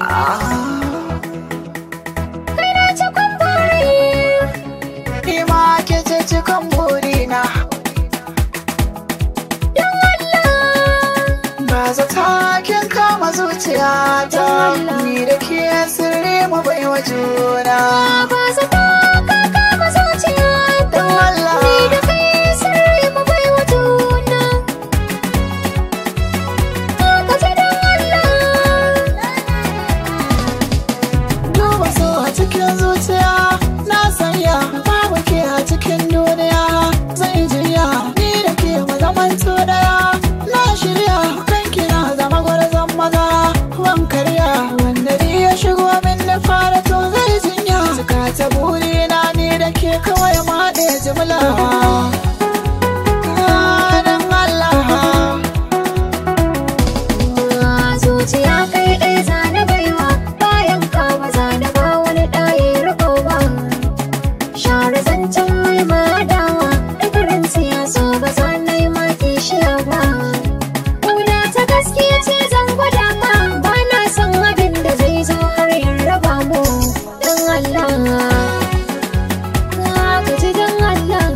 Kai na cikin buri, Ni ma ke ce cikin burina. don Allah. Ba zata kin kama zuciyata, ni da ke sirri mu bai wa juna. Ba zata ka kama zuciyata, Don Allah. ni da kai sirri mu bai wa juna. Ka ce don Allah. Duba so a cikin zuciya, na sanya babu ke a cikin duniya. Zai jiya ni da ke mu zamanto daya. Na shirya kanki na zama gwarzon maza. Wan karya wanda ni ya shigo min da fara to zai jinya. Suka ta burina ni da ke kawai ma ɗaya jimla. Don Allah. Zuciya kai ɗaya zane baiwa, bayan ka ba zane ba wani ɗaye riko ba. Share zancen mai madawa, ɗafarin siyaso ba zane yi ma kishiya ba. Ƙauna ta gaskiya ce zan gwada ma, ba na son abin da zai zo har yin raba mu. Don Allah, ka ji don Allah.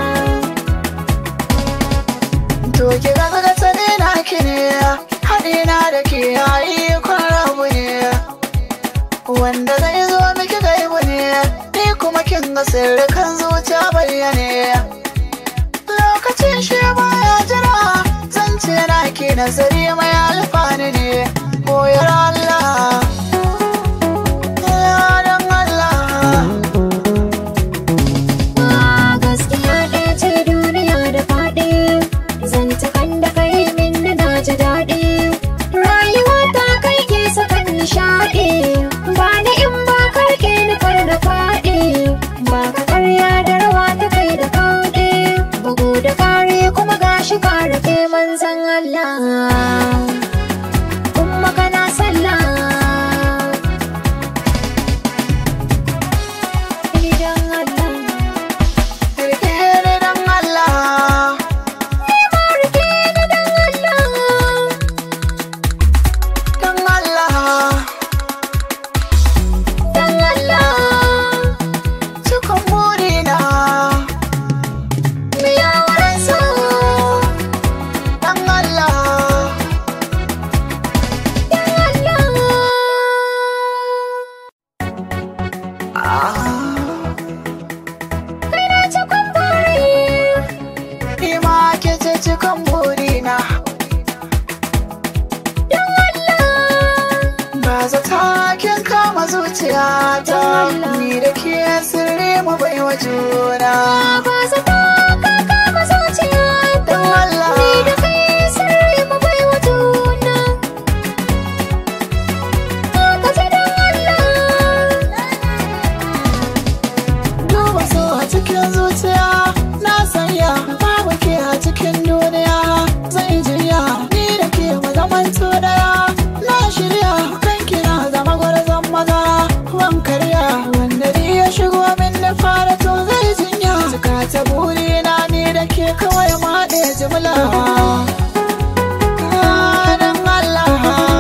To ki ga sani na ki ne, haɗi na da ke yayi kun rabu ne. Wanda zai zo miki gaibu ne, ni kuma kin ga sirrikan zuciya bayyane. Lokacin shi baya jira, zance na ki nazari mai alfani ne. Koyar Allah, don Allah. Gaskiya ɗaya ce duniya da faɗi, zantukan da kai min na ji daɗi. Rayuwa ta kai ke sakan nishaɗi, ba ni in ba karke ni kar da faɗi. Ba ka karya da rawa ta kai da kauɗe, bugu da kare kuma gashi ka rake manzan Allah. Kuma kana sallah. Idan Allah. Rike ni don Allah. Rike ni don Allah. Don Allah, Don Allah. cikin burina. Mu yi auren so. Don Allah. Don Allah. Kai na cikin buri, Ni ma ke ce cikin burina. don Allah. Ba zata kin kama zuciyata, ni da ke sirri mu bai wa juna. Ba zata ka kama zuciyata, Don Allah. ni da kai sirri mu bai wa juna. Ka ce don Allah. Duba so a cikin zuciya, na sanya babu ke a cikin duniya. Zai jiya ni da ke mu zamanto daya. Na shirya kanki na zama gwarzon maza. Wan karya wanda ni ya shigo min da fara to zai jinya. Suka ta burina ni da ke kawai ma ɗaya jimla. Don Allah.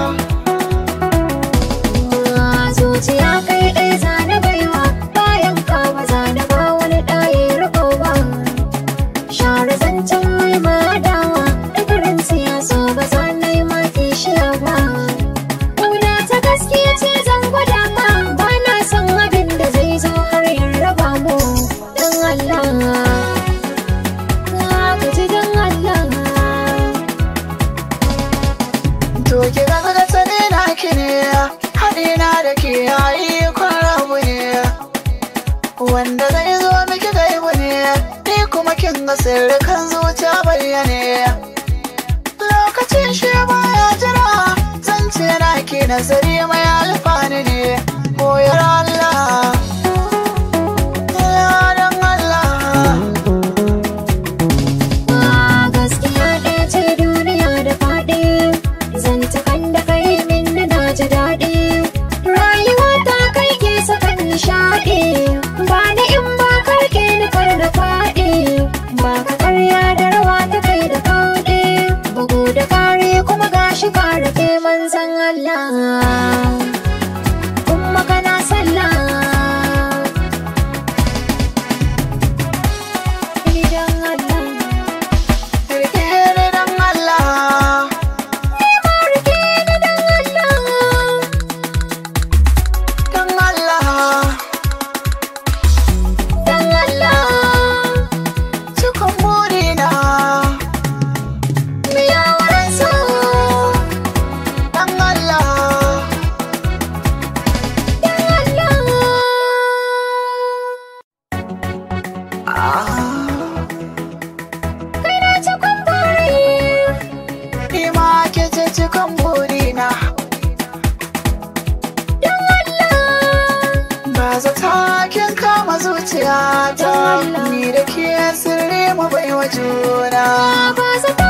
Zuciya kai ɗaya zane baiwa, bayan ka ba zane ba wani ɗaye riko ba. Share zancen mai madawa, ɗafarin siyaso ba zane yi ma kishiya ba. Ƙauna ta gaskiya ce zan gwada ma, ba na son abin da zai zo har yin raba mu. Don Allah, ka ji don Allah. To ki ga sani na ki ne, haɗi na da ke yayi kun rabu ne. Wanda zai zo miki gaibu ne, ni kuma kin ga sirrikan zuciya bayyane. Lokacin shi baya jira, zance na ki nazari mai alfani ne. Koyar Allah, don Allah. Gaskiya ɗaya ce duniya da faɗi, zantukan da kai min na ji daɗi. Rayuwa ta kai ke sakan nishaɗi, ba ni in ba karke ni kar da faɗi. Ba ka karya da rawa ta kai da kauɗe, bugu da kare kuma gashi ka rake manzan Allah. sallah. Idan Allah rike ni dan Allah, ni ma rike ni dan Allah. dan Allah, Dan Allah cikon burina, biya wurin so. dan Allah. Dan Allah kai na cikon buri. Ni ma ke ce cikon burina, Dan Allah ba zata kin kama zuciyata, ni da ke sirri mu bai wa juna. ba zata